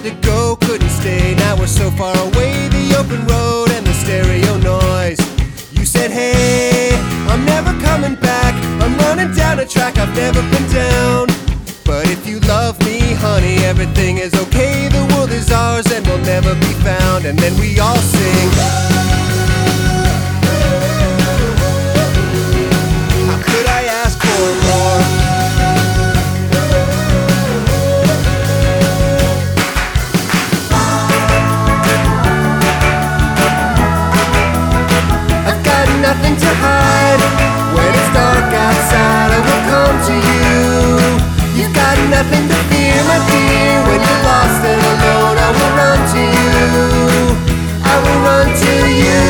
to go, couldn't stay. Now we're so far away, the open road and the stereo noise. You said, hey, I'm never coming back. I'm running down a track I've never been down. But if you love me, honey, everything is okay. The world is ours and will never be found. And then we all sing. How could I ask for more? I've got nothing to hide. When it's dark outside, I will come to you. You've got nothing to fear, my dear. When you're lost and alone, I will run to you. I will run to you.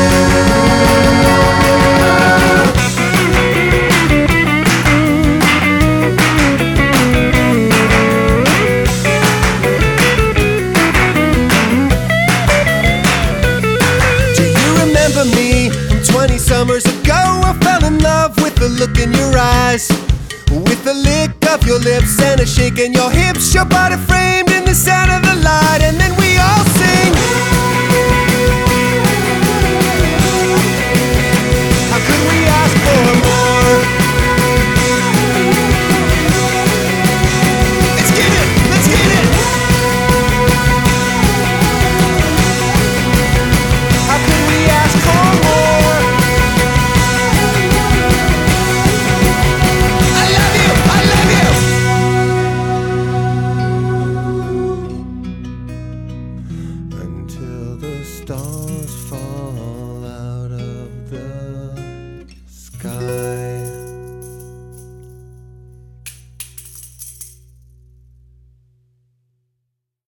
Do you remember me from 20 summers ago? I fell in love with the look in your eyes, with the lick of your lips and a shake in your hips, your body framed in the sound of the light. And